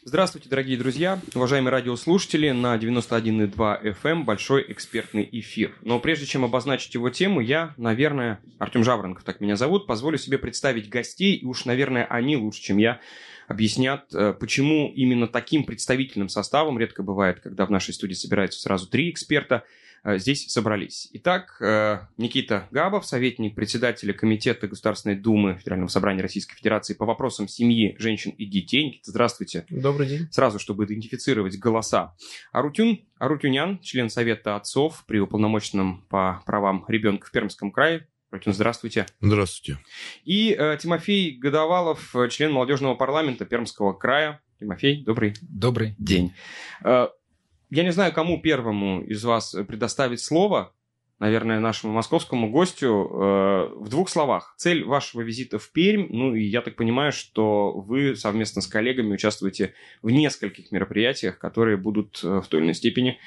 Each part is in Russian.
Здравствуйте, дорогие друзья, уважаемые радиослушатели, на 91,2 FM большой экспертный эфир. Но прежде чем обозначить его тему, я, наверное, Артем Жаворонков, так меня зовут, позволю себе представить гостей, и уж, наверное, они лучше, чем я, объяснят, почему именно таким представительным составом, редко бывает, когда в нашей студии собираются сразу 3 эксперта, здесь собрались. Итак, Никита Габов, советник председателя Комитета Государственной Думы Федерального собрания Российской Федерации по вопросам семьи, женщин и детей. Никита, здравствуйте. Добрый день. Сразу, чтобы идентифицировать голоса. Арутюнян, член Совета отцов при уполномоченном по правам ребенка в Пермском крае. Арутюн, здравствуйте. Здравствуйте. И Тимофей Годовалов, член молодежного парламента Пермского края. Тимофей, добрый день. Я не знаю, кому первому из вас предоставить слово, наверное, нашему московскому гостю, в 2 словах. Цель вашего визита в Пермь, и я так понимаю, что вы совместно с коллегами участвуете в нескольких мероприятиях, которые будут в той или иной степени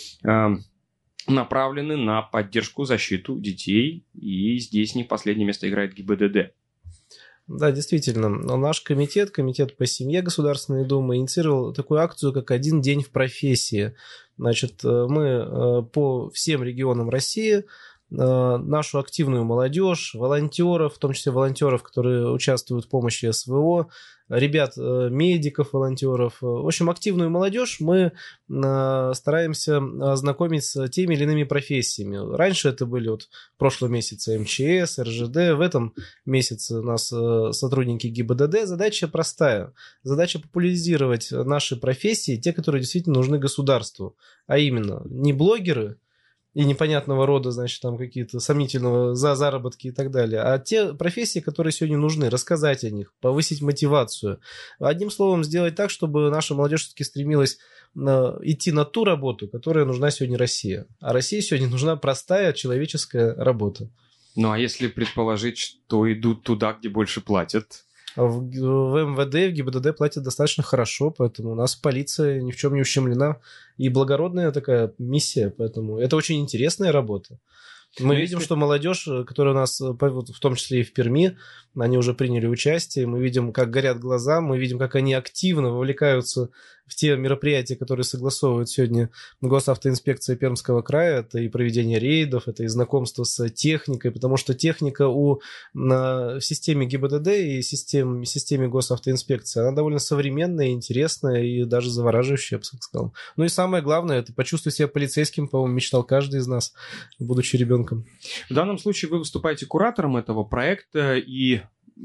направлены на поддержку, защиту детей, и здесь не последнее место играет ГИБДД. Да, действительно, наш комитет по семье Государственной Думы инициировал такую акцию, как «Один день в профессии». Значит, мы по всем регионам России нашу активную молодежь, волонтеров, в том числе волонтеров, которые участвуют в помощи СВО, ребят, медиков, волонтеров, в общем, активную молодежь мы стараемся ознакомить с теми или иными профессиями. Раньше это были в прошлом месяце МЧС, РЖД, в этом месяце у нас сотрудники ГИБДД. Задача простая. Задача популяризировать наши профессии, те, которые действительно нужны государству, а именно не блогеры, и непонятного рода, значит, там какие-то сомнительного заработки и так далее, а те профессии, которые сегодня нужны, рассказать о них, повысить мотивацию. Одним словом, сделать так, чтобы наша молодежь все-таки стремилась идти на ту работу, которая нужна сегодня России. А России сегодня нужна простая человеческая работа. А если предположить, что идут туда, где больше платят? В МВД, в ГИБДД платят достаточно хорошо, поэтому у нас полиция ни в чем не ущемлена. И благородная такая миссия, поэтому это очень интересная работа. Мы видим, что молодежь, которая у нас, в том числе и в Перми, они уже приняли участие, мы видим, как горят глаза, мы видим, как они активно вовлекаются в те мероприятия, которые согласовывает сегодня Госавтоинспекция Пермского края. Это и проведение рейдов, это и знакомство с техникой, потому что техника в системе ГИБДД и системе Госавтоинспекции, она довольно современная, интересная и даже завораживающая, я бы сказал. И самое главное, это почувствовать себя полицейским, по-моему, мечтал каждый из нас, будучи ребенком. В данном случае вы выступаете куратором этого проекта, и,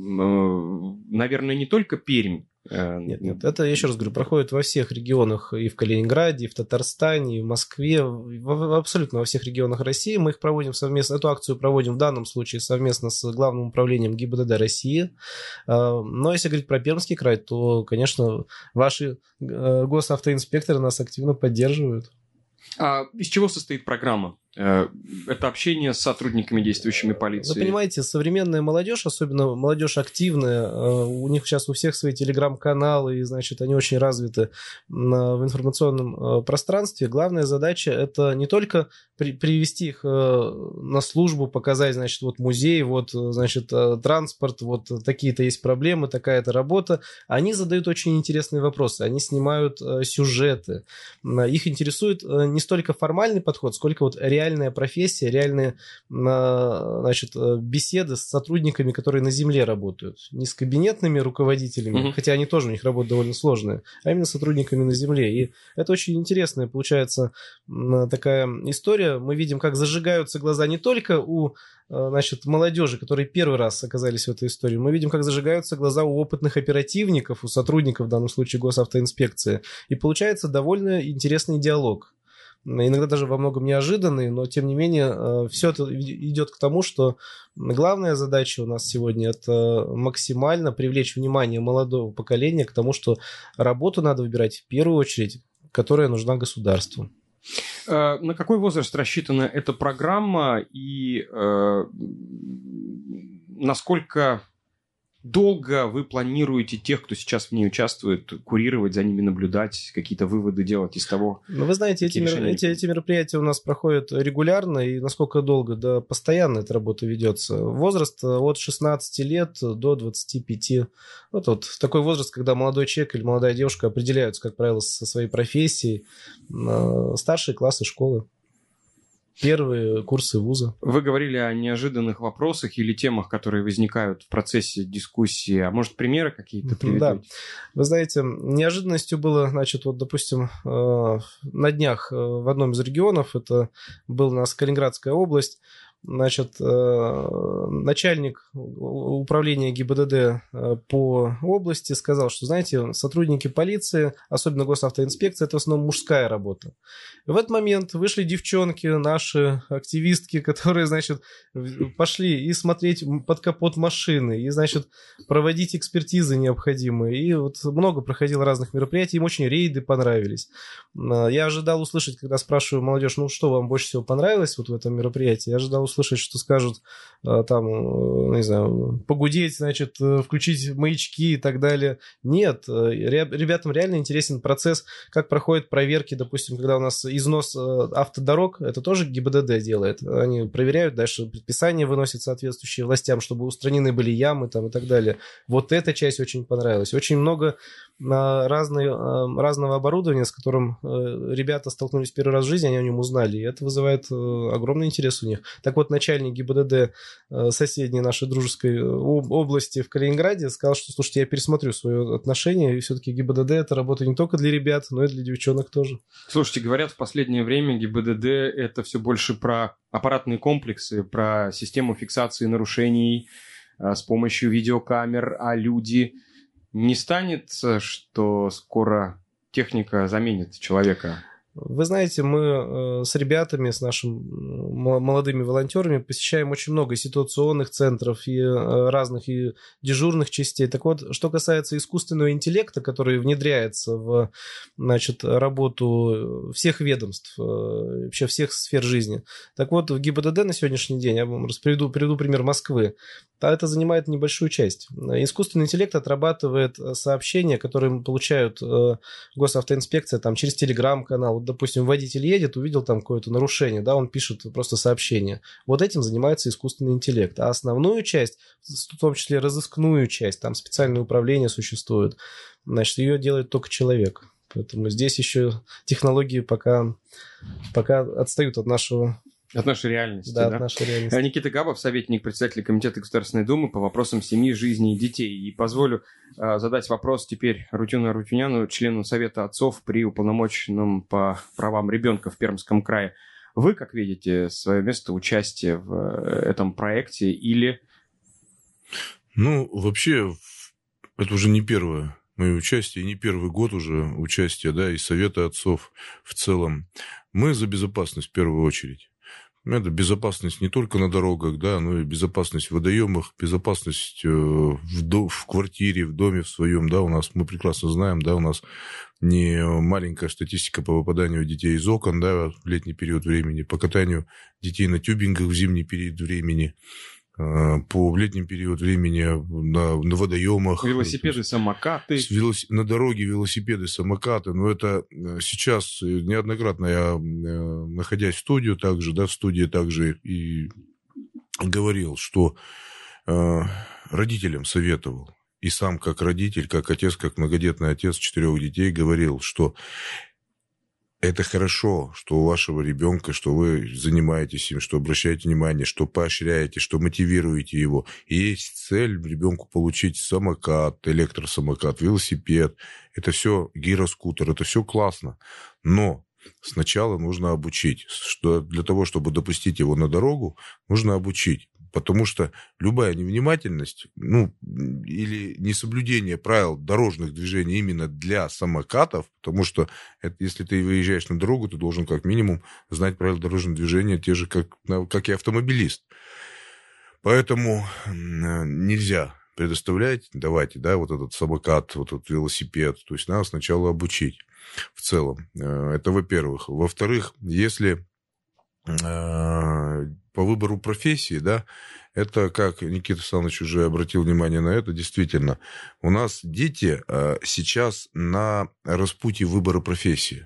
наверное, не только Пермь. Нет, это, я еще раз говорю, проходит во всех регионах, и в Калининграде, и в Татарстане, и в Москве, абсолютно во всех регионах России. Мы их проводим совместно, эту акцию проводим в данном случае совместно с Главным управлением ГИБДД России. Но если говорить про Пермский край, то, конечно, ваши госавтоинспекторы нас активно поддерживают. А из чего состоит программа? Это общение с сотрудниками действующими полиции. Вы понимаете, современная молодежь, особенно молодежь активная, у них сейчас у всех свои телеграм-каналы, и, значит, они очень развиты в информационном пространстве. Главная задача – это не только привести их на службу, показать, значит, вот музей, вот, значит, транспорт, вот такие-то есть проблемы, такая-то работа. Они задают очень интересные вопросы, они снимают сюжеты. Их интересует не столько формальный подход, сколько вот реальная профессия, реальные, значит, беседы с сотрудниками, которые на земле работают. Не с кабинетными руководителями, хотя они тоже, у них работа довольно сложная, а именно с сотрудниками на земле. И это очень интересная, получается, такая история. Мы видим, как зажигаются глаза не только у, значит, молодежи, которые первый раз оказались в этой истории. Мы видим, как зажигаются глаза у опытных оперативников, у сотрудников, в данном случае Госавтоинспекции. И получается довольно интересный диалог. Иногда даже во многом неожиданный, но тем не менее все это идет к тому, что главная задача у нас сегодня – это максимально привлечь внимание молодого поколения к тому, что работу надо выбирать в первую очередь, которая нужна государству. На какой возраст рассчитана эта программа и насколько долго вы планируете тех, кто сейчас в ней участвует, курировать, за ними наблюдать, какие-то выводы делать из того? Ну, вы знаете, эти мероприятия у нас проходят регулярно, и насколько долго? Да, постоянно эта работа ведется. Возраст от 16 лет до 25. Вот такой возраст, когда молодой человек или молодая девушка определяются, как правило, со своей профессией. Старшие классы школы. Первые курсы вуза. Вы говорили о неожиданных вопросах или темах, которые возникают в процессе дискуссии. А может, примеры какие-то приведете? Да. Вы знаете, неожиданностью было, значит, допустим, на днях в одном из регионов, это была у нас Калининградская область, значит, начальник управления ГИБДД по области сказал, что, знаете, сотрудники полиции, особенно госавтоинспекции, это в основном мужская работа. И в этот момент вышли девчонки, наши активистки, которые, значит, пошли и смотреть под капот машины, и, значит, проводить экспертизы необходимые. И много проходило разных мероприятий, им очень рейды понравились. Я ожидал услышать, когда спрашиваю молодежь, что вам больше всего понравилось в этом мероприятии, я ожидал услышать, что скажут там, не знаю, погудеть, значит, включить маячки и так далее. Нет, ребятам реально интересен процесс, как проходят проверки, допустим, когда у нас износ автодорог, это тоже ГИБДД делает. Они проверяют, дальше предписания выносят соответствующие властям, чтобы устранены были ямы там, и так далее. Вот эта часть очень понравилась. Очень много разного оборудования, с которым ребята столкнулись первый раз в жизни, они о нем узнали, и это вызывает огромный интерес у них. Так вот, начальник ГИБДД соседней нашей дружеской области в Калининграде сказал, что, слушайте, я пересмотрю свое отношение, и все-таки ГИБДД это работа не только для ребят, но и для девчонок тоже. Слушайте, говорят, в последнее время ГИБДД это все больше про аппаратные комплексы, про систему фиксации нарушений с помощью видеокамер, а люди... Не станет, что скоро техника заменит человека? Вы знаете, мы с ребятами, с нашими молодыми волонтерами посещаем очень много ситуационных центров и разных и дежурных частей. Так вот, что касается искусственного интеллекта, который внедряется в, значит, работу всех ведомств, вообще всех сфер жизни. Так вот, в ГИБДД на сегодняшний день, я вам приведу пример Москвы, это занимает небольшую часть. Искусственный интеллект отрабатывает сообщения, которые получают госавтоинспекция там, через телеграм-канал. Вот, допустим, водитель едет, увидел там какое-то нарушение, да, он пишет просто сообщение. Вот этим занимается искусственный интеллект. А основную часть, в том числе разыскную часть, там специальное управление существует, значит, ее делает только человек. Поэтому здесь еще технологии пока отстают от нашего... От нашей реальности, да? От нашей реальности. Никита Габов, советник председателя Комитета Государственной Думы по вопросам семьи, жизни и детей. И позволю задать вопрос теперь Рутюну Арутюняну, члену Совета отцов при уполномоченном по правам ребенка в Пермском крае. Вы, как видите, свое место участия в этом проекте или... Вообще, это уже не первое мое участие, не первый год уже участия, да, и Совета отцов в целом. Мы за безопасность в первую очередь. Это безопасность не только на дорогах, да, но и безопасность в водоемах, безопасность в квартире, в доме в своем, да, у нас, мы прекрасно знаем, да, у нас не маленькая статистика по выпаданию детей из окон, да, в летний период времени, по катанию детей на тюбингах в зимний период времени, в летний период времени на водоемах. Велосипеды, самокаты. На дороге велосипеды, самокаты. Но это сейчас неоднократно я, находясь в студию также, да, в студии также и говорил, что родителям советовал. И сам как родитель, как отец, как многодетный отец 4 детей говорил, что это хорошо, что у вашего ребенка, что вы занимаетесь им, что обращаете внимание, что поощряете, что мотивируете его. И есть цель ребенку получить самокат, электросамокат, велосипед. Это все гироскутер, это все классно. Но сначала нужно обучить. Что для того, чтобы допустить его на дорогу, нужно обучить. Потому что любая невнимательность, или несоблюдение правил дорожных движений именно для самокатов, потому что если ты выезжаешь на дорогу, ты должен как минимум знать правила дорожного движения, те же, как и автомобилист. Поэтому нельзя предоставлять, давайте, да, вот этот самокат, вот этот велосипед. То есть надо сначала обучить в целом. Это во-первых. Во-вторых, если... по выбору профессии, да, Это, как Никита Александрович уже обратил внимание на это, действительно, у нас дети сейчас на распутье выбора профессии.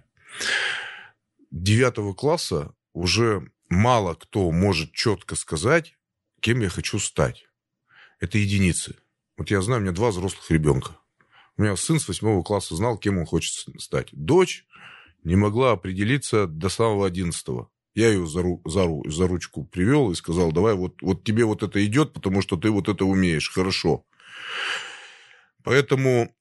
9 класса уже мало кто может четко сказать, кем я хочу стать. Это единицы. Вот я знаю, у меня 2 взрослых ребенка. У меня сын с 8 класса знал, кем он хочет стать. Дочь не могла определиться до самого 11-го. Я ее за ручку привел и сказал, давай, вот тебе вот это идет, потому что ты вот это умеешь, хорошо. Поэтому,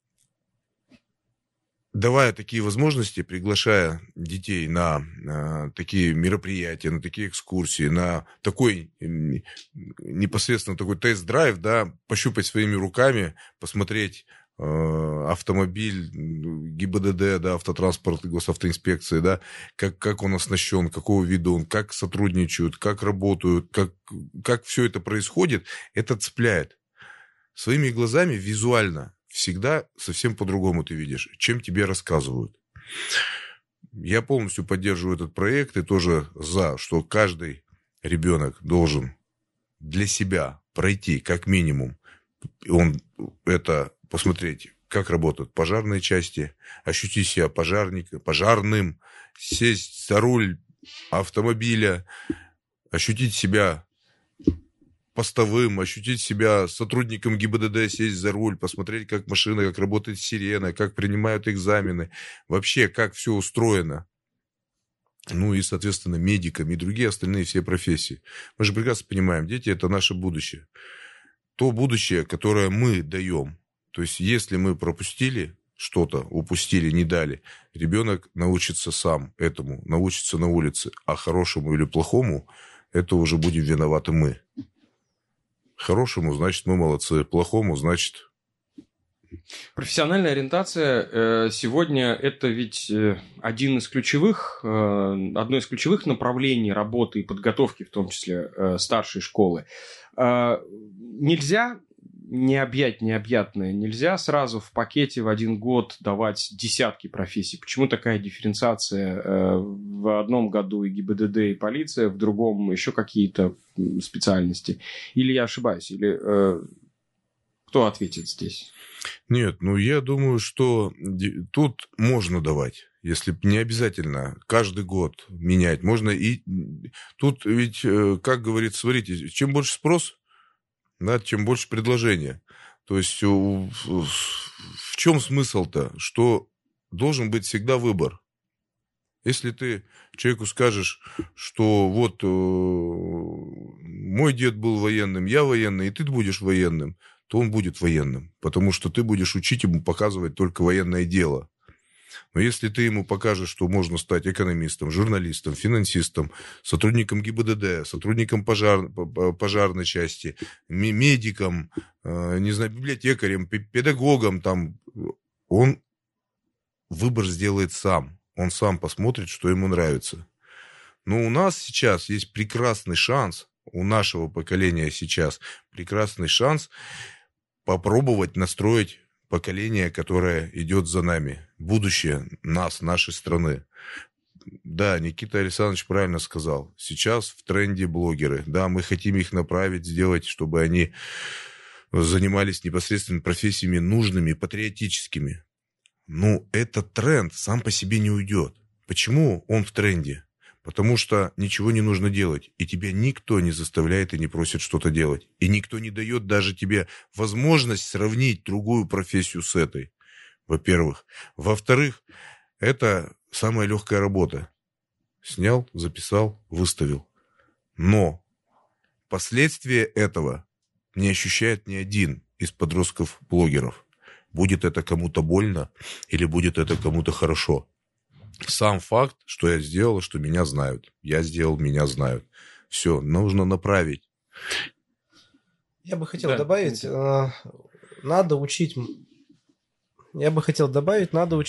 давая такие возможности, приглашая детей на такие мероприятия, на такие экскурсии, на такой непосредственно такой тест-драйв, да, пощупать своими руками, посмотреть автомобиль ГИБДД, да, автотранспорт, госавтоинспекции, да, как он оснащен, какого вида он, как сотрудничают, как работают, как все это происходит, это цепляет. Своими глазами визуально всегда совсем по-другому ты видишь, чем тебе рассказывают. Я полностью поддерживаю этот проект и тоже за, что каждый ребенок должен для себя пройти как минимум, он это посмотреть, как работают пожарные части, ощутить себя пожарным, сесть за руль автомобиля, ощутить себя постовым, ощутить себя сотрудником ГИБДД, сесть за руль, посмотреть, как машина, как работает сирена, как принимают экзамены, вообще, как все устроено. Ну и, соответственно, медиками и другие остальные все профессии. Мы же прекрасно понимаем, дети – это наше будущее. То будущее, которое мы даем. То есть, если мы пропустили что-то, упустили, не дали, ребенок научится сам этому, научится на улице. А хорошему или плохому, это уже будем виноваты мы. Хорошему, значит, мы молодцы. Плохому, значит... Профессиональная ориентация сегодня это ведь одно из ключевых направлений работы и подготовки, в том числе старшей школы. Нельзя не объять необъятное, нельзя сразу в пакете в 1 год давать десятки профессий. Почему такая дифференциация в одном году и ГИБДД, и полиция, в другом еще какие-то специальности? Или я ошибаюсь? Или кто ответит здесь? Нет, ну я думаю, что тут можно давать, если не обязательно каждый год менять. Можно и тут ведь, как говорится, смотрите, чем больше спрос, да, чем больше предложения. То есть в чем смысл-то? Что должен быть всегда выбор. Если ты человеку скажешь, что вот мой дед был военным, я военный, и ты будешь военным, то он будет военным, потому что ты будешь учить ему показывать только военное дело. Но если ты ему покажешь, что можно стать экономистом, журналистом, финансистом, сотрудником ГИБДД, сотрудником пожарной части, медиком, не знаю, библиотекарем, педагогом, там, он выбор сделает сам. Он сам посмотрит, что ему нравится. Но у нас сейчас есть прекрасный шанс, у нашего поколения сейчас прекрасный шанс попробовать настроить поколение, которое идет за нами. Будущее нас, нашей страны. Да, Никита Александрович правильно сказал. Сейчас в тренде блогеры. Да, мы хотим их направить, сделать, чтобы они занимались непосредственно профессиями нужными, патриотическими. Но этот тренд сам по себе не уйдет. Почему он в тренде? Потому что ничего не нужно делать, и тебя никто не заставляет и не просит что-то делать. И никто не дает даже тебе возможность сравнить другую профессию с этой, во-первых. Во-вторых, это самая легкая работа. Снял, записал, выставил. Но последствия этого не ощущает ни один из подростков-блогеров. Будет это кому-то больно или будет это кому-то хорошо. Сам факт, что я сделал, что меня знают. Я сделал, меня знают. Все, нужно направить. Я бы хотел добавить, надо учить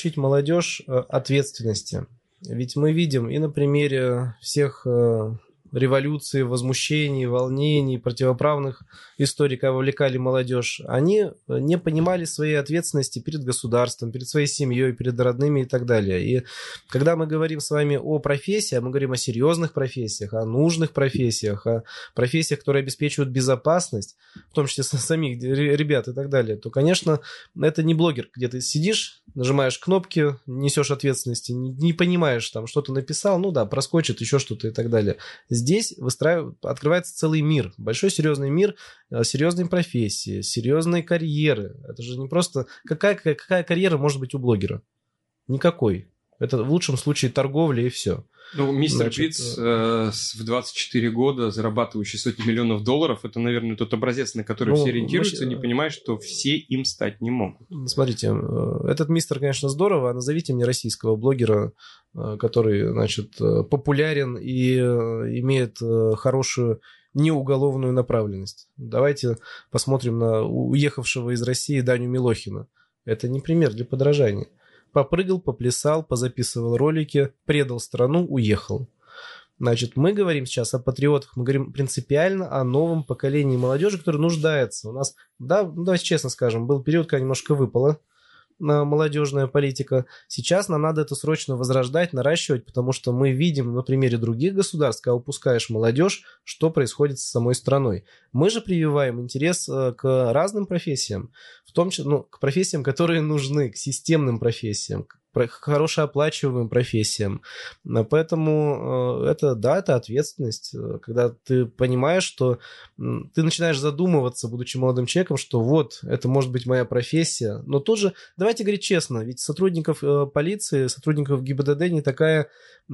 молодежь ответственности. Ведь мы видим и на примере всех революции, возмущений, волнений, противоправных историй, когда вовлекали молодежь, они не понимали своей ответственности перед государством, перед своей семьей, перед родными и так далее. И когда мы говорим с вами о профессии, мы говорим о серьезных профессиях, о нужных профессиях, о профессиях, которые обеспечивают безопасность, в том числе самих ребят и так далее, то, конечно, это не блогер, где ты сидишь, нажимаешь кнопки, несешь ответственности, не понимаешь, там, что ты написал, ну да, проскочит еще что-то и так далее. Здесь открывается целый мир, большой серьезный мир, серьезные профессии, серьезные карьеры. Это же не просто... Какая карьера может быть у блогера? Никакой. Это в лучшем случае торговля и все. Ну, мистер Битс в 24 года, зарабатывающий сотни миллионов долларов, это, наверное, тот образец, на который все ориентируются, не понимая, что все им стать не могут. Смотрите, этот мистер, конечно, здорово, а назовите мне российского блогера, который, значит, популярен и имеет хорошую неуголовную направленность. Давайте посмотрим на уехавшего из России Даню Милохина. Это не пример для подражания. Попрыгал, поплясал, позаписывал ролики, предал страну, уехал. Значит, мы говорим сейчас о патриотах, мы говорим принципиально о новом поколении молодежи, которая нуждается. У нас, да, давайте честно скажем, был период, когда немножко выпало молодежная политика. Сейчас нам надо это срочно возрождать, наращивать, потому что мы видим на примере других государств, когда упускаешь молодежь, что происходит с самой страной. Мы же прививаем интерес к разным профессиям, в том числе, к профессиям, которые нужны, к системным профессиям, к хорошо оплачиваемым профессиям. Поэтому это ответственность, когда ты понимаешь, что ты начинаешь задумываться, будучи молодым человеком, что вот, это может быть моя профессия. Но тут же, давайте говорить честно, ведь сотрудников полиции, сотрудников ГИБДД не такая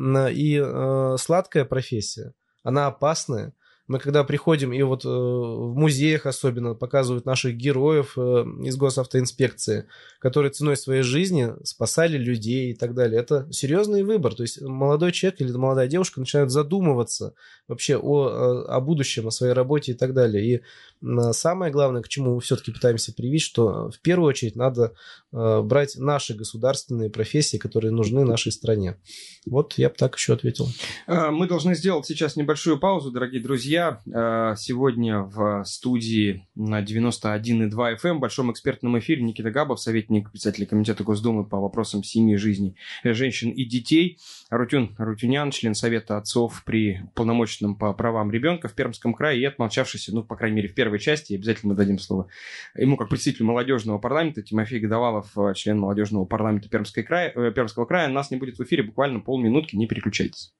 и сладкая профессия. Она опасная. Мы когда приходим, и вот в музеях особенно показывают наших героев из госавтоинспекции, которые ценой своей жизни спасали людей и так далее. Это серьезный выбор. То есть молодой человек или молодая девушка начинают задумываться вообще о будущем, о своей работе и так далее. И самое главное, к чему мы все-таки пытаемся привить, что в первую очередь надо брать наши государственные профессии, которые нужны нашей стране. Вот я бы так еще ответил. Мы должны сделать сейчас небольшую паузу, дорогие друзья. Сегодня в студии на 91,2 FM в большом экспертном эфире Никита Габов, советник председателя Комитета Госдумы по вопросам семьи, жизни, женщин и детей, Арутюн Арутюнян, член Совета отцов при уполномоченном по правам ребенка в Пермском крае и отмолчавшийся, по крайней мере, в первой части, обязательно мы дадим слово ему как представителю молодежного парламента, Тимофей Годовалов, член молодежного парламента Пермского края. Нас не будет в эфире буквально полминутки, не переключайтесь.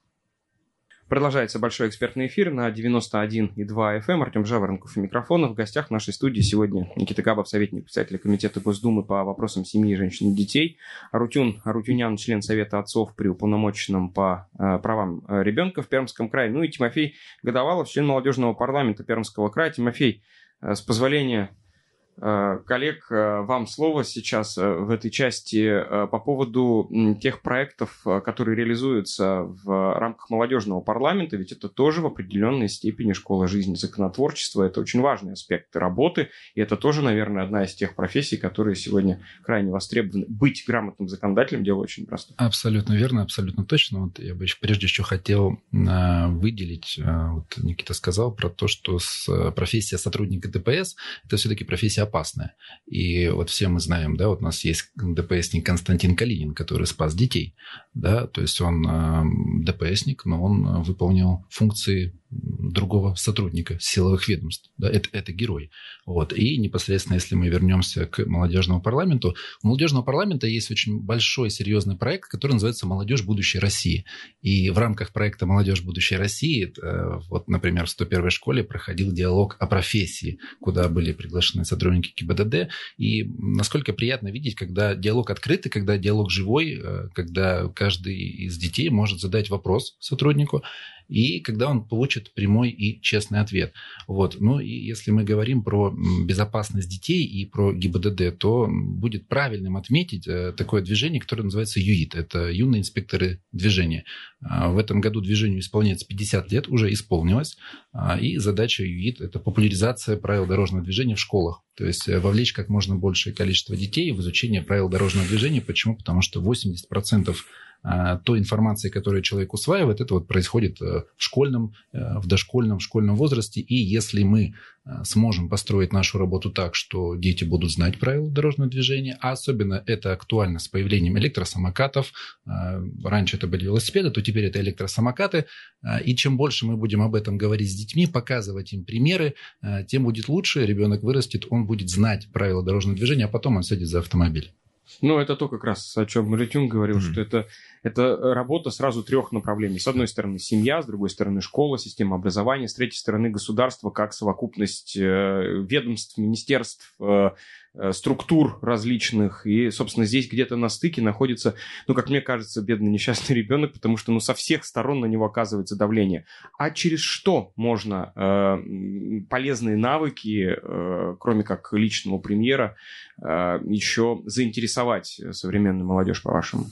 Продолжается большой экспертный эфир на 91,2 FM. Артем Жаворонков и микрофон. В гостях в нашей студии сегодня Никита Габов, советник председателя Комитета Госдумы по вопросам семьи, женщин и детей. Арутюн Арутюнян, член Совета отцов при уполномоченном по правам ребенка в Пермском крае. Ну и Тимофей Годовалов, член молодежного парламента Пермского края. Тимофей, с позволения коллег, вам слово сейчас в этой части по поводу тех проектов, которые реализуются в рамках молодежного парламента, ведь это тоже в определенной степени школа жизни, законотворчества, это очень важный аспект работы, и это тоже, наверное, одна из тех профессий, которые сегодня крайне востребованы. Быть грамотным законодателем – дело очень простое. Абсолютно верно, абсолютно точно. Вот я бы прежде еще хотел выделить, вот Никита сказал про то, что профессия сотрудника ДПС – это все-таки профессия опасная. И вот все мы знаем, да, вот у нас есть ДПСник Константин Калинин, который спас детей, да, то есть он ДПСник, но он выполнил функции другого сотрудника силовых ведомств. Да, это герой. Вот. И непосредственно, если мы вернемся к молодежному парламенту, у молодежного парламента есть очень большой, серьезный проект, который называется «Молодежь будущей России». И в рамках проекта «Молодежь будущей России», вот, например, в 101-й школе проходил диалог о профессии, куда были приглашены сотрудники ГИБДД. И насколько приятно видеть, когда диалог открытый, когда диалог живой, когда каждый из детей может задать вопрос сотруднику, и когда он получит прямой и честный ответ. Вот. Ну и если мы говорим про безопасность детей и про ГИБДД, то будет правильным отметить такое движение, которое называется ЮИД. Это юные инспекторы движения. В этом году движению исполняется 50 лет, уже исполнилось. И задача ЮИД – это популяризация правил дорожного движения в школах. То есть вовлечь как можно большее количество детей в изучение правил дорожного движения. Почему? Потому что 80% той информации, которую человек усваивает, это вот происходит в школьном, в дошкольном, в школьном возрасте. И если мы сможем построить нашу работу так, что дети будут знать правила дорожного движения, а особенно это актуально с появлением электросамокатов. Раньше это были велосипеды, то теперь это электросамокаты. И чем больше мы будем об этом говорить с детьми, показывать им примеры, тем будет лучше. Ребенок вырастет, он будет знать правила дорожного движения, а потом он сядет за автомобиль. Ну, это то, как раз о чем Ратюн говорил, что это работа сразу трех направлений. С одной стороны, семья, с другой стороны, школа, система образования, с третьей стороны, государство как совокупность ведомств, министерств, структур различных. И, собственно, здесь где-то на стыке находится, ну, как мне кажется, бедный несчастный ребенок, потому что, ну, со всех сторон на него оказывается давление. А через что можно полезные навыки, кроме как личного примера, еще заинтересовать современную молодежь, по-вашему?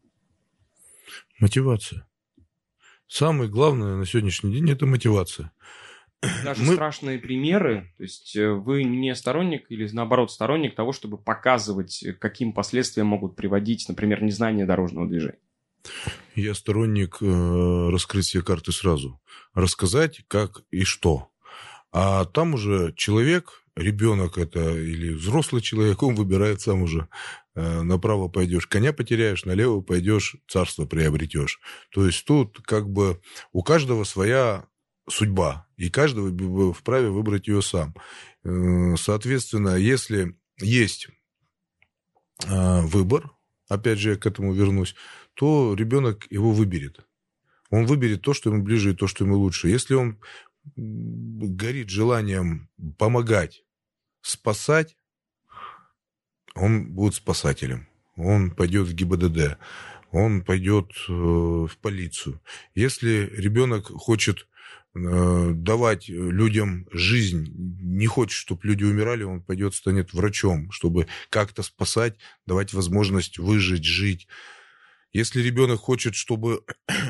Мотивация. Самое главное на сегодняшний день – это мотивация. Даже страшные примеры, то есть вы не сторонник или, наоборот, сторонник того, чтобы показывать, к каким последствиям могут приводить, например, незнание дорожного движения? Я сторонник раскрыть все карты сразу. Рассказать, как и что. А там уже человек, ребенок это или взрослый человек, он выбирает сам уже. Направо пойдешь, коня потеряешь, налево пойдешь, царство приобретешь. То есть тут как бы у каждого своя судьба, и каждого вправе выбрать ее сам. Соответственно, если есть выбор, опять же я к этому вернусь, то ребенок его выберет. Он выберет то, что ему ближе, и то, что ему лучше. Если он горит желанием помогать, спасать, он будет спасателем. Он пойдет в ГИБДД, он пойдет в полицию. Если ребенок хочет давать людям жизнь, не хочет, чтобы люди умирали, он пойдет, станет врачом, чтобы как-то спасать, давать возможность выжить, жить. Если ребенок хочет, чтобы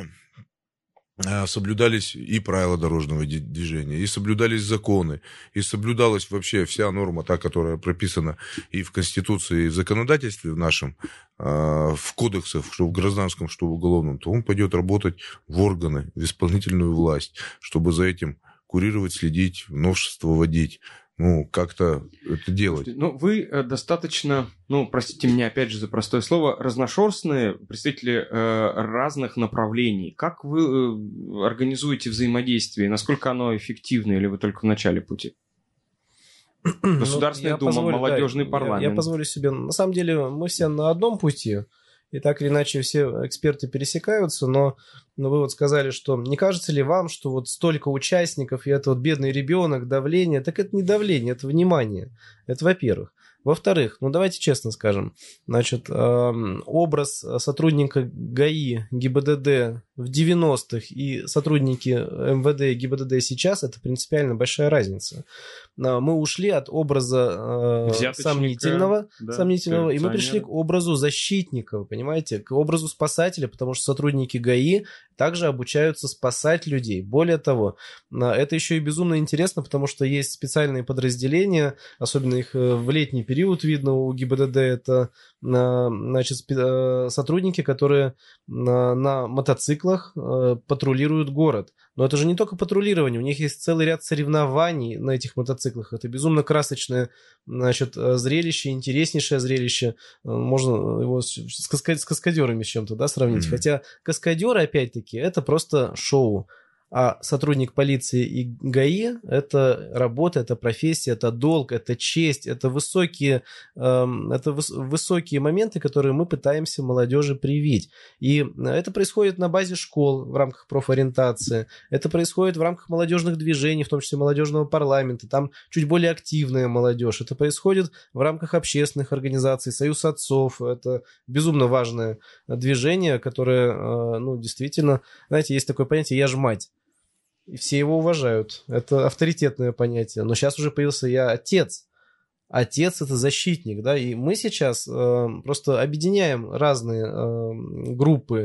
соблюдались и правила дорожного движения, и соблюдались законы, и соблюдалась вообще вся норма, та, которая прописана и в Конституции, и в законодательстве в нашем, в кодексах, что в гражданском, что в уголовном, то он пойдет работать в органы, в исполнительную власть, чтобы за этим курировать, следить, новшества вводить. Ну, как-то это делать. Ну, вы достаточно, ну, простите меня опять же за простое слово, разношерстные представители разных направлений. Как вы организуете взаимодействие? Насколько оно эффективно, или вы только в начале пути? Государственная Дума, молодежный парламент. Я позволю себе... На самом деле, мы все на одном пути, и так или иначе все эксперты пересекаются, но вы вот сказали, что не кажется ли вам, что вот столько участников, и это вот бедный ребенок, давление, так это не давление, это внимание. Это во-первых. Во-вторых, ну давайте честно скажем, значит, образ сотрудника ГАИ, ГИБДД в 90-х и сотрудники МВД и ГИБДД сейчас, это принципиально большая разница. Мы ушли от образа сомнительного, и мы пришли к образу защитника, вы понимаете, к образу спасателя, потому что сотрудники ГАИ также обучаются спасать людей. Более того, это еще и безумно интересно, потому что есть специальные подразделения, особенно их в летний период видно у ГИБДД, это, значит, сотрудники, которые на мотоциклах патрулируют город. Но это же не только патрулирование, у них есть целый ряд соревнований на этих мотоциклах. Это безумно красочное, значит, зрелище, интереснейшее зрелище. Можно его с каскадерами с чем-то, да, сравнить. Хотя каскадеры, опять-таки, это просто шоу. А сотрудник полиции и ГАИ – это работа, это профессия, это долг, это честь, это высокие моменты, которые мы пытаемся молодежи привить. И это происходит на базе школ в рамках профориентации, это происходит в рамках молодежных движений, в том числе молодежного парламента, там чуть более активная молодежь. Это происходит в рамках общественных организаций, Союз отцов. Это безумно важное движение, которое, ну, действительно, знаете, есть такое понятие «я ж мать». И все его уважают. Это авторитетное понятие. Но сейчас уже появился «я отец». Отец – это защитник, да, и мы сейчас просто объединяем разные группы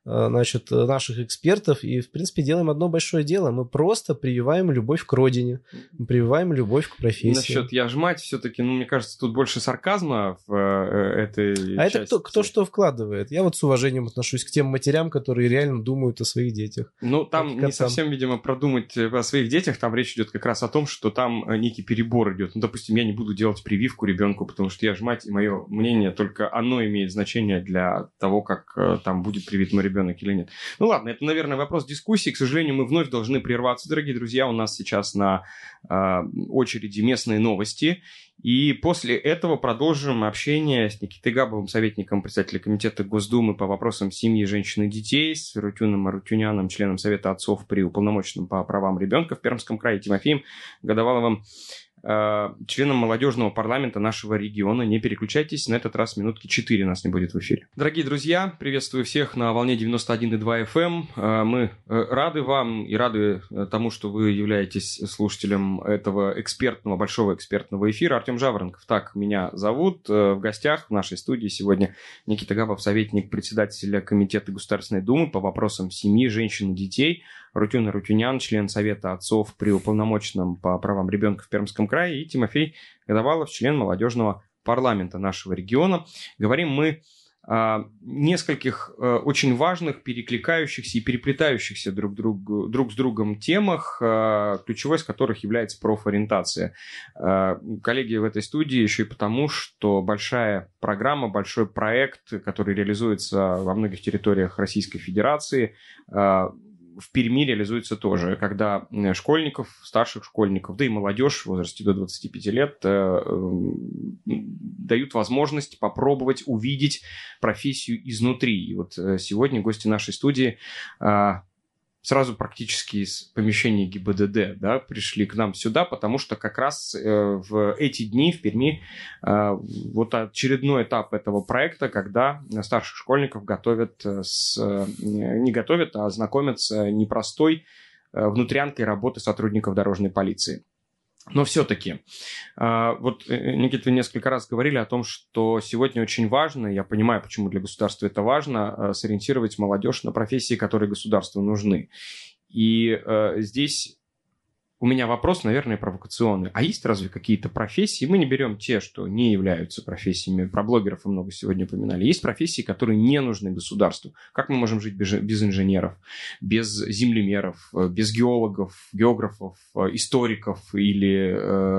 значит, наших экспертов и, в принципе, делаем одно большое дело. Мы просто прививаем любовь к родине, прививаем любовь к профессии. Насчет «я ж мать» все-таки, мне кажется, тут больше сарказма в этой части. Это кто что вкладывает. Я вот с уважением отношусь к тем матерям, которые реально думают о своих детях. Ну, там не совсем, видимо, продумать о своих детях. Там речь идет как раз о том, что там некий перебор идет. Ну, допустим, я не буду делать прививку ребенку, потому что я ж мать, и мое мнение, только оно имеет значение для того, как там будет привит мой ребенок или нет. Ну, ладно, это, наверное, вопрос дискуссии. К сожалению, мы вновь должны прерваться, дорогие друзья. У нас сейчас на очереди местные новости. И после этого продолжим общение с Никитой Габовым, советником председателя комитета Госдумы по вопросам семьи, женщин и детей, с Арутюном Арутюняном, членом Совета отцов при уполномоченном по правам ребенка в Пермском крае, Тимофеем Годоваловым, членом молодежного парламента нашего региона. Не переключайтесь, на этот раз минутки 4 нас не будет в эфире. Дорогие друзья, приветствую всех на волне 91,2 FM. Мы рады вам и рады тому, что вы являетесь слушателем этого большого экспертного эфира. Артем Жаворонков, так меня зовут. В гостях в нашей студии сегодня Никита Габов, советник председателя комитета Государственной Думы по вопросам семьи, женщин и детей, Арутюн Арутюнян, член Совета отцов при уполномоченном по правам ребенка в Пермском крае, и Тимофей Годовалов, член молодежного парламента нашего региона. Говорим мы о нескольких очень важных, перекликающихся и переплетающихся друг с другом темах, ключевой из которых является профориентация. Коллеги в этой студии еще и потому, что большая программа, большой проект, который реализуется во многих территориях Российской Федерации, в Перми реализуется тоже, когда школьников, старших школьников, да и молодежь в возрасте до 25 лет дают возможность попробовать увидеть профессию изнутри. И вот сегодня гости нашей студии сразу практически из помещения ГИБДД, да, пришли к нам сюда, потому что как раз в эти дни в Перми вот очередной этап этого проекта, когда старших школьников знакомят с непростой внутрянкой работы сотрудников дорожной полиции. Но все-таки, вот, Никита, вы несколько раз говорили о том, что сегодня очень важно, я понимаю, почему для государства это важно, сориентировать молодежь на профессии, которые государству нужны. И здесь у меня вопрос, наверное, провокационный. А есть разве какие-то профессии? Мы не берем те, что не являются профессиями. Про блогеров мы много сегодня упоминали. Есть профессии, которые не нужны государству. Как мы можем жить без инженеров, без землемеров, без геологов, географов, историков или,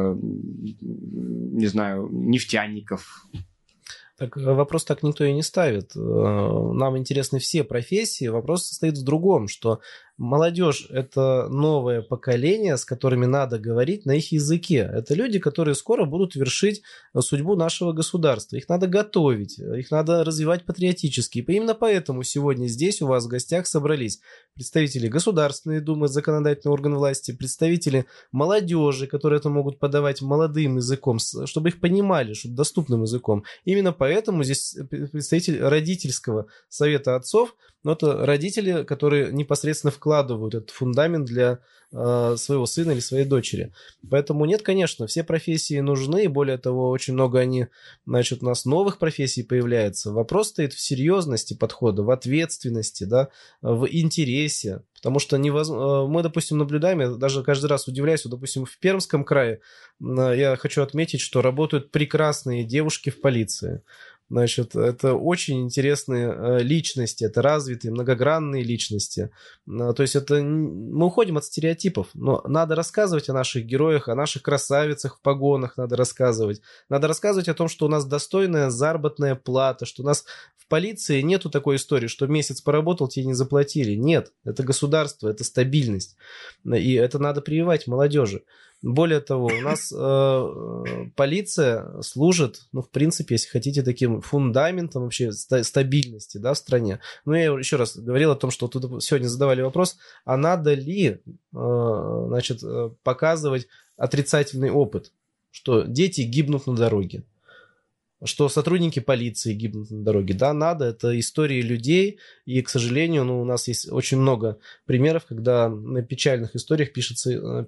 не знаю, нефтяников? Так вопрос так никто и не ставит. Нам интересны все профессии. Вопрос состоит в другом, что молодежь – это новое поколение, с которыми надо говорить на их языке. Это люди, которые скоро будут вершить судьбу нашего государства. Их надо готовить, их надо развивать патриотически. И именно поэтому сегодня здесь у вас в гостях собрались представители Государственной Думы, законодательный орган власти, представители молодежи, которые это могут подавать молодым языком, чтобы их понимали, чтобы доступным языком. Именно поэтому здесь представитель родительского совета отцов, но это родители, которые непосредственно вкладывают этот фундамент для своего сына или своей дочери. Поэтому нет, конечно, все профессии нужны, и более того, очень много у нас новых профессий появляется. Вопрос стоит в серьезности подхода, в ответственности, да, в интересе. Потому что мы, допустим, наблюдаем, я даже каждый раз удивляюсь, допустим, в Пермском крае я хочу отметить, что работают прекрасные девушки в полиции. Значит, это очень интересные личности, это развитые, многогранные личности. То есть мы уходим от стереотипов, но надо рассказывать о наших героях, о наших красавицах в погонах надо рассказывать. Надо рассказывать о том, что у нас достойная заработная плата, что у нас в полиции нету такой истории, что месяц поработал, тебе не заплатили. Нет, это государство, это стабильность. И это надо прививать молодежи. Более того, у нас полиция служит, в принципе, если хотите, таким фундаментом вообще стабильности, да, в стране. Но я еще раз говорил о том, что тут сегодня задавали вопрос, а надо ли, показывать отрицательный опыт, что дети гибнут на дороге. что сотрудники полиции гибнут на дороге. Да, надо, это истории людей, и, к сожалению, у нас есть очень много примеров, когда на печальных историях пишется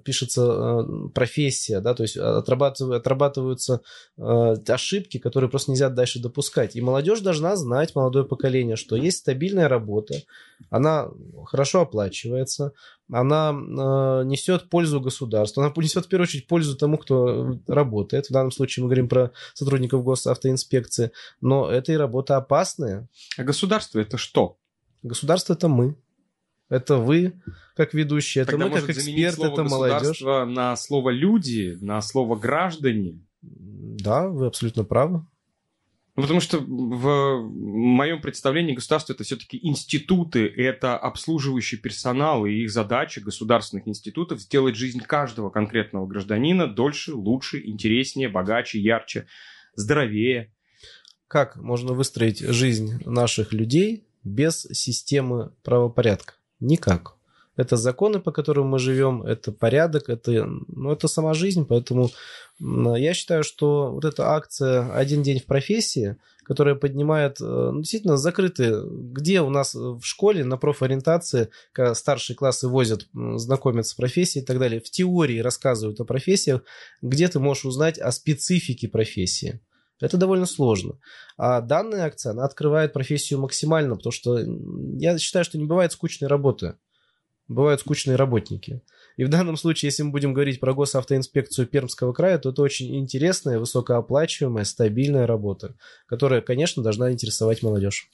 профессия, да, то есть отрабатываются ошибки, которые просто нельзя дальше допускать. И молодежь должна знать, молодое поколение, что есть стабильная работа, она хорошо оплачивается, она несет пользу государству, она несет в первую очередь пользу тому, кто работает. В данном случае мы говорим про сотрудников госавтоинспекции, но это и работа опасная. А государство это что? Государство это мы. Это вы, как ведущие, это Тогда мы, как эксперты, это молодежь. На слово люди, на слово граждане. Да, вы абсолютно правы. Потому что в моем представлении государство это все-таки институты, это обслуживающий персонал, и их задача государственных институтов сделать жизнь каждого конкретного гражданина дольше, лучше, интереснее, богаче, ярче, здоровее. Как можно выстроить жизнь наших людей без системы правопорядка? Никак. Это законы, по которым мы живем, это порядок, это сама жизнь. Поэтому я считаю, что вот эта акция «Один день в профессии», которая поднимает действительно закрытые, где у нас в школе на профориентации, когда старшие классы возят, знакомятся с профессией и так далее, в теории рассказывают о профессиях, где ты можешь узнать о специфике профессии. Это довольно сложно. А данная акция, она открывает профессию максимально, потому что я считаю, что не бывает скучной работы. Бывают скучные работники. И в данном случае, если мы будем говорить про госавтоинспекцию Пермского края, то это очень интересная, высокооплачиваемая, стабильная работа, которая, конечно, должна интересовать молодежь.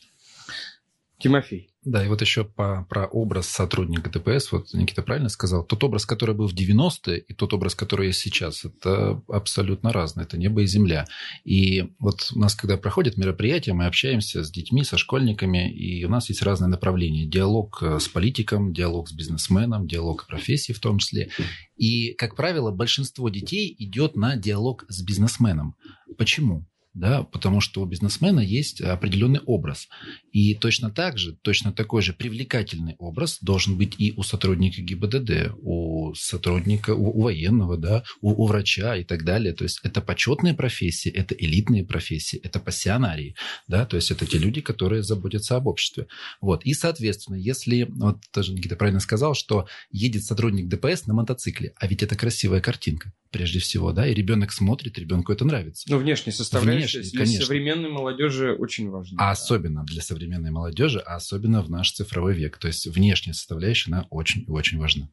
Тимофей. Да, и вот еще про образ сотрудника ДПС, вот Никита правильно сказал, тот образ, который был в 90-е, и тот образ, который есть сейчас, это абсолютно разное, это небо и земля. И вот у нас, когда проходят мероприятия, мы общаемся с детьми, со школьниками, и у нас есть разные направления. Диалог с политиком, диалог с бизнесменом, диалог о профессии в том числе. И, как правило, большинство детей идет на диалог с бизнесменом. Почему? Да, потому что у бизнесмена есть определенный образ. И точно такой же привлекательный образ должен быть и у сотрудника ГИБДД, у сотрудника, у военного, да, у врача и так далее. То есть это почетные профессии, это элитные профессии, это пассионарии. Да, то есть это те люди, которые заботятся об обществе. Вот. И, соответственно, если, вот тоже Никита правильно сказал, что едет сотрудник ДПС на мотоцикле, а ведь это красивая картинка, прежде всего, да, и ребенок смотрит, ребенку это нравится. Ну, внешне составляющая для конечно. современной молодежи очень важна. А особенно для современной молодежи, а особенно в наш цифровой век. То есть внешняя составляющая, она очень и очень важна.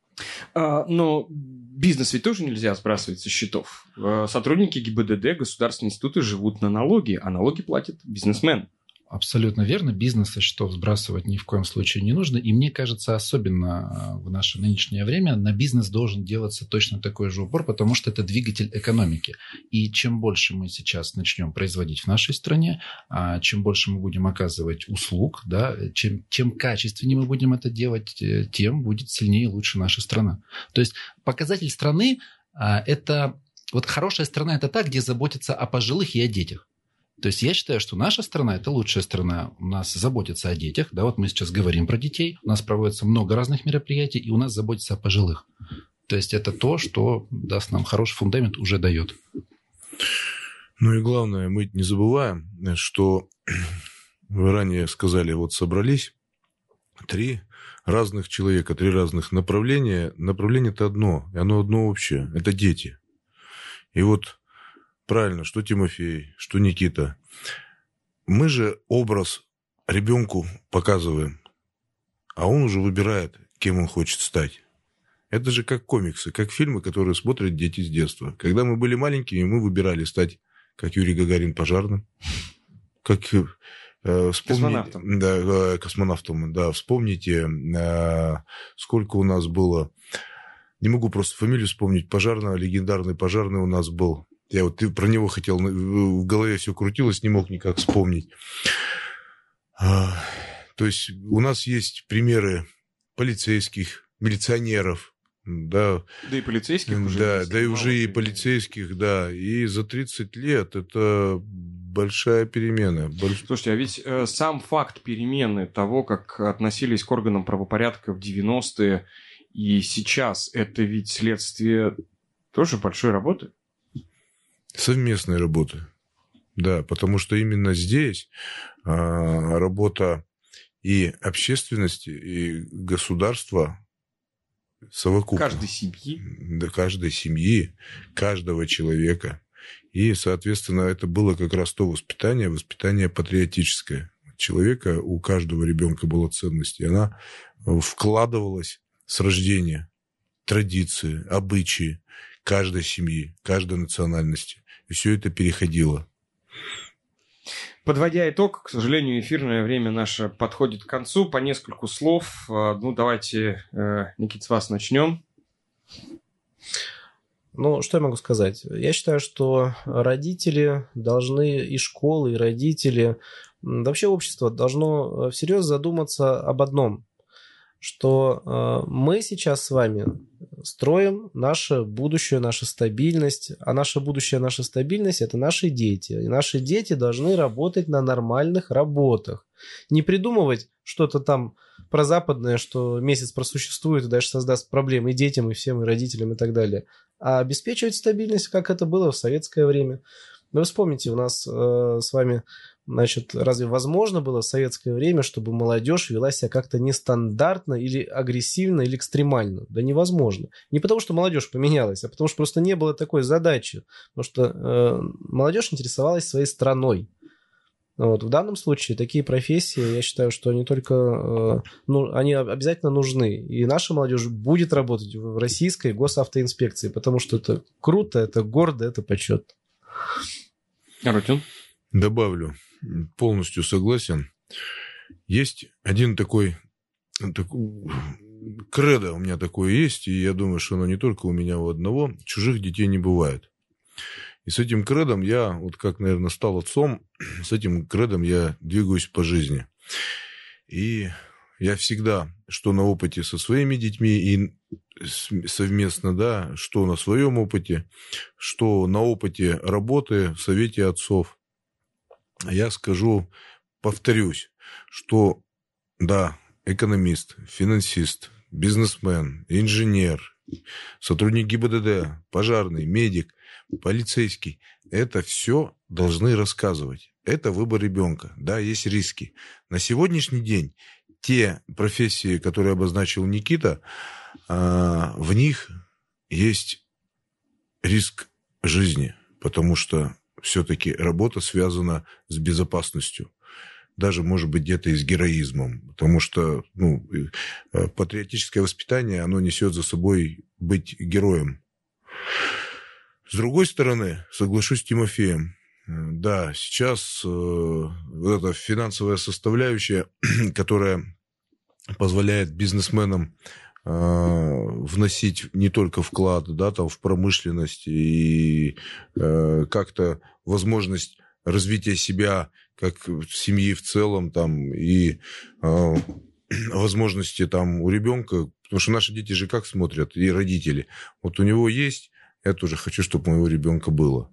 Но бизнес ведь тоже нельзя сбрасывать со счетов. Сотрудники ГИБДД, государственные институты живут на налоги, а налоги платит бизнесмен. Абсолютно верно. Бизнес со счетов сбрасывать ни в коем случае не нужно. И мне кажется, особенно в наше нынешнее время, на бизнес должен делаться точно такой же упор, потому что это двигатель экономики. И чем больше мы сейчас начнем производить в нашей стране, чем больше мы будем оказывать услуг, да, чем качественнее мы будем это делать, тем будет сильнее и лучше наша страна. То есть показатель страны – это… Вот хорошая страна – это та, где заботятся о пожилых и о детях. То есть я считаю, что наша страна – это лучшая страна. У нас заботятся о детях. Да, вот мы сейчас говорим про детей. У нас проводится много разных мероприятий, и у нас заботятся о пожилых. То есть это то, что даст нам хороший фундамент, уже дает. Ну и главное, мы не забываем, что вы ранее сказали, вот собрались 3 разных человека, 3 разных направления. Направление-то одно, и оно одно общее – это дети. И вот правильно, что Тимофей, что Никита. Мы же образ ребенку показываем, а он уже выбирает, кем он хочет стать. Это же как комиксы, как фильмы, которые смотрят дети с детства. Когда мы были маленькими, мы выбирали стать, как Юрий Гагарин, пожарным, как космонавтом. Да, космонавтом. Да, вспомните, сколько у нас было. Не могу просто фамилию вспомнить. Пожарного, легендарный пожарный у нас был. Я вот про него хотел, в голове все крутилось, не мог никак вспомнить. То есть у нас есть примеры полицейских, милиционеров. Да, да и полицейских уже. Да, да и уже и полицейских, да. И за 30 лет это большая перемена. Слушайте, а ведь сам факт перемены того, как относились к органам правопорядка в 90-е и сейчас, это ведь следствие тоже большой работы. Совместной работы. Да, потому что именно здесь работа и общественности, и государства совокупно. Каждой семьи, каждого человека. И, соответственно, это было как раз то воспитание патриотическое. Человека, у каждого ребенка была ценность, и она вкладывалась с рождения. Традиции, обычаи каждой семьи, каждой национальности. И все это переходило. Подводя итог, к сожалению, эфирное время наше подходит к концу. По нескольку слов. Давайте, Никита, с вас начнем. Что я могу сказать? Я считаю, что родители должны, и школы, и родители, вообще общество должно всерьез задуматься об одном, что мы сейчас с вами строим наше будущее, наша стабильность, а наше будущее, наша стабильность – это наши дети. И наши дети должны работать на нормальных работах. Не придумывать что-то там прозападное, что месяц просуществует и дальше создаст проблемы и детям, и всем, и родителям, и так далее, а обеспечивать стабильность, как это было в советское время. Вы вспомните, у нас с вами... разве возможно было в советское время, чтобы молодежь вела себя как-то нестандартно или агрессивно, или экстремально? Да невозможно. Не потому, что молодежь поменялась, а потому, что просто не было такой задачи. Потому что молодежь интересовалась своей страной. В данном случае такие профессии, я считаю, что они только... они обязательно нужны. И наша молодежь будет работать в российской госавтоинспекции, потому что это круто, это гордо, это почет. Арутюн? Добавлю. Полностью согласен. Есть один такой кредо у меня такое есть, и я думаю, что оно не только у меня у одного. Чужих детей не бывает. И с этим кредом я, как, наверное, стал отцом, с этим кредом я двигаюсь по жизни. И я всегда, что на опыте со своими детьми и совместно, да, что на своем опыте, что на опыте работы в Совете отцов, я повторюсь, что, да, экономист, финансист, бизнесмен, инженер, сотрудник ГИБДД, пожарный, медик, полицейский, это все должны рассказывать. Это выбор ребенка. Да, есть риски. На сегодняшний день те профессии, которые обозначил Никита, в них есть риск жизни, потому что все-таки работа связана с безопасностью. Даже, может быть, где-то и с героизмом. Потому что патриотическое воспитание, оно несет за собой быть героем. С другой стороны, соглашусь с Тимофеем. Да, сейчас эта финансовая составляющая, которая позволяет бизнесменам вносить не только вклад, да, там, в промышленность и как-то возможность развития себя как семьи в целом там, и возможности там, у ребенка, потому что наши дети же как смотрят, и родители. У него есть, я тоже хочу, чтобы у моего ребенка было.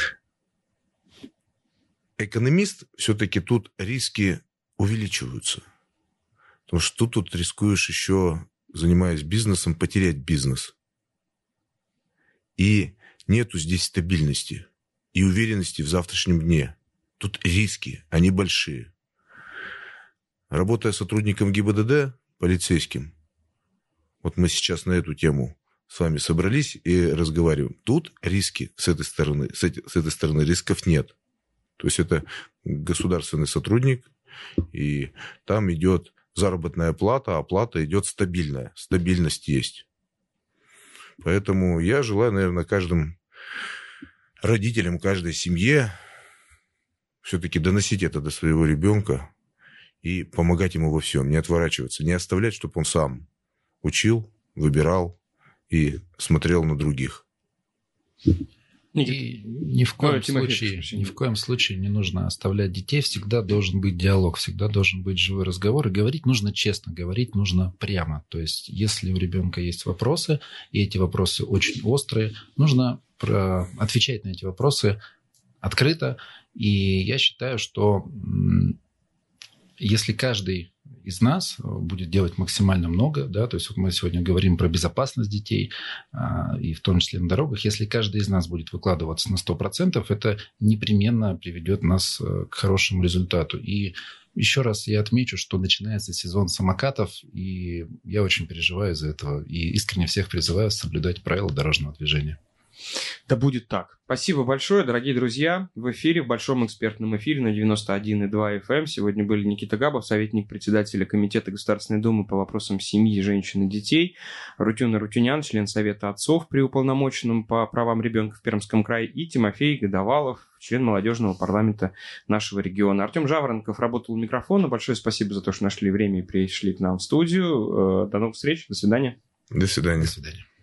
Экономист, все-таки тут риски увеличиваются. Потому что тут рискуешь еще, занимаясь бизнесом, потерять бизнес. И нету здесь стабильности и уверенности в завтрашнем дне. Тут риски, они большие. Работая сотрудником ГИБДД, полицейским, мы сейчас на эту тему с вами собрались и разговариваем. Тут риски с этой стороны рисков нет. То есть это государственный сотрудник, и там идет заработная плата, а плата идет стабильная. Стабильность есть. Поэтому я желаю, наверное, каждым родителям, каждой семье все-таки доносить это до своего ребенка и помогать ему во всем, не отворачиваться, не оставлять, чтобы он сам учил, выбирал и смотрел на других. И ни в коем случае не нужно оставлять детей. Всегда должен быть диалог, всегда должен быть живой разговор. И говорить нужно честно, говорить нужно прямо. То есть, если у ребенка есть вопросы, и эти вопросы очень острые, нужно отвечать на эти вопросы открыто. И я считаю, что если каждый из нас будет делать максимально много, да, то есть вот мы сегодня говорим про безопасность детей, и в том числе на дорогах. Если каждый из нас будет выкладываться на 100%, это непременно приведет нас к хорошему результату. И еще раз я отмечу, что начинается сезон самокатов, и я очень переживаю из-за этого, и искренне всех призываю соблюдать правила дорожного движения. Да будет так. Спасибо большое, дорогие друзья. В эфире, в большом экспертном эфире на 91,2 FM. Сегодня были Никита Габов, советник председателя Комитета Государственной Думы по вопросам семьи, женщин и детей, Рутюн Арутюнян, член Совета отцов при уполномоченном по правам ребенка в Пермском крае, и Тимофей Годовалов, член молодежного парламента нашего региона. Артем Жаворонков работал у микрофона. Большое спасибо за то, что нашли время и пришли к нам в студию. До новых встреч. До свидания. До свидания. До свидания.